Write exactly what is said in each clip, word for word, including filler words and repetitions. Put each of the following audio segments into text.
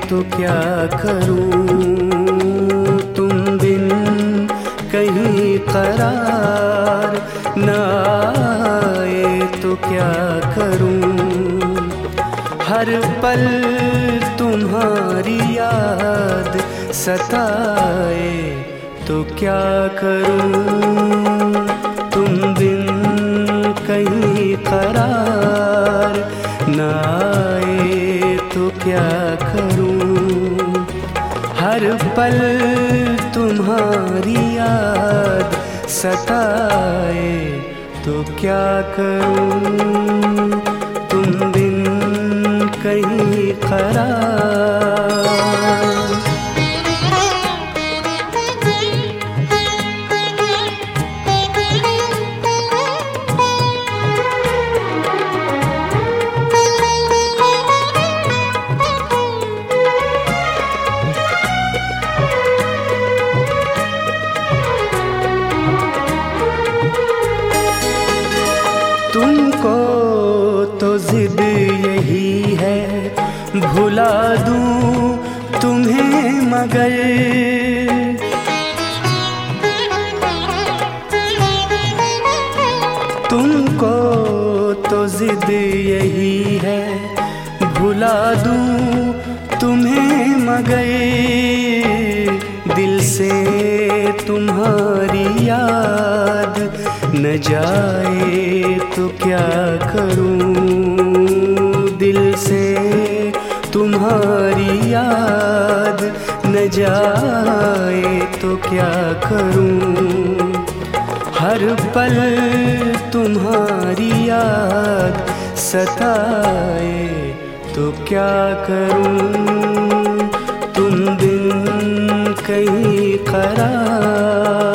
तो क्या करूं, तुम बिन कहीं करार न आए तो क्या करूं। हर पल तुम्हारी याद सताए तो क्या करूं, तुम बिन कहीं करार न आए तो क्या करूं। हर पल तुम्हारी याद सताए तो क्या करूं, तुम बिन कहीं करार। तुमको तो जिद यही है भुला दूं तुम्हें, मगर तुमको तो जिद यही है भुला दूं तुम्हें, मगर दिल से तुम्हारी याद न जाए तो क्या करूं। दिल से तुम्हारी याद न जाए तो क्या करूं। हर पल तुम्हारी याद सताए तो क्या करूं, तुम बिन कहीं करार।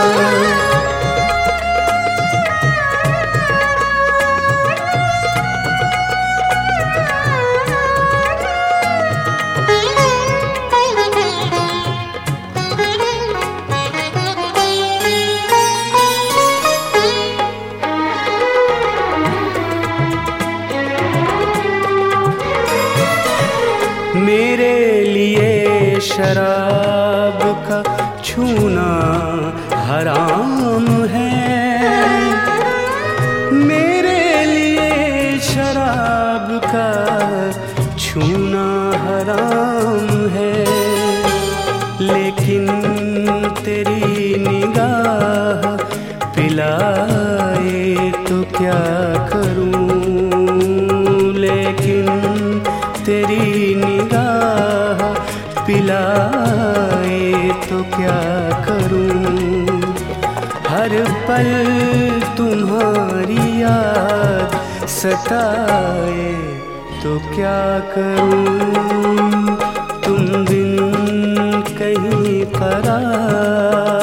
मेरे लिए शराब का छूना हराम है, मेरे लिए शराब का छूना हराम है। लेकिन तेरी निगाह पिलाए तो क्या करूं, लेकिन तेरी निगाह पिलाए तो क्या करूं। हर पल तुम्हारी याद सताए तो क्या करूं, तुम बिन कहीं करार।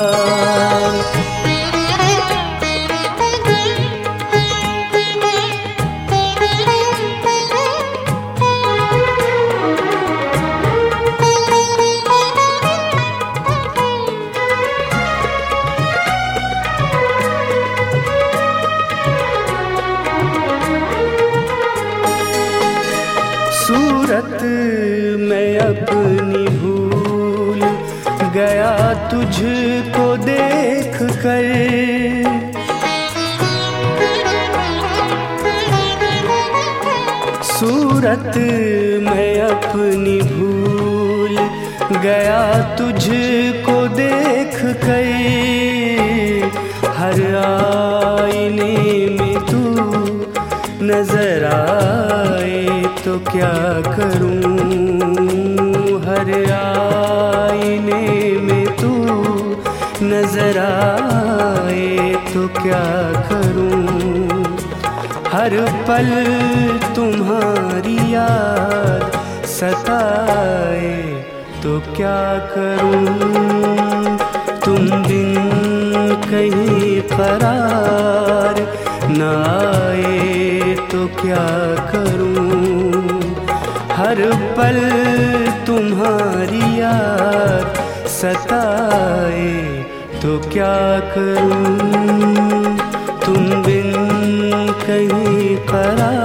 सूरत मैं अपनी भूल गया तुझको देख कर, सूरत मैं अपनी भूल गया तुझको देख कर। हर आईने में तू नजर आए तो क्या करूं, हर आईने में तू नजर आए तो क्या करूं। हर पल तुम्हारी याद सताए तो क्या करूं, तुम बिन कहीं करार न आए तो क्या करूं। हर पल तुम्हारी याद सताए तो क्या करूं, तुम बिन कहीं करार।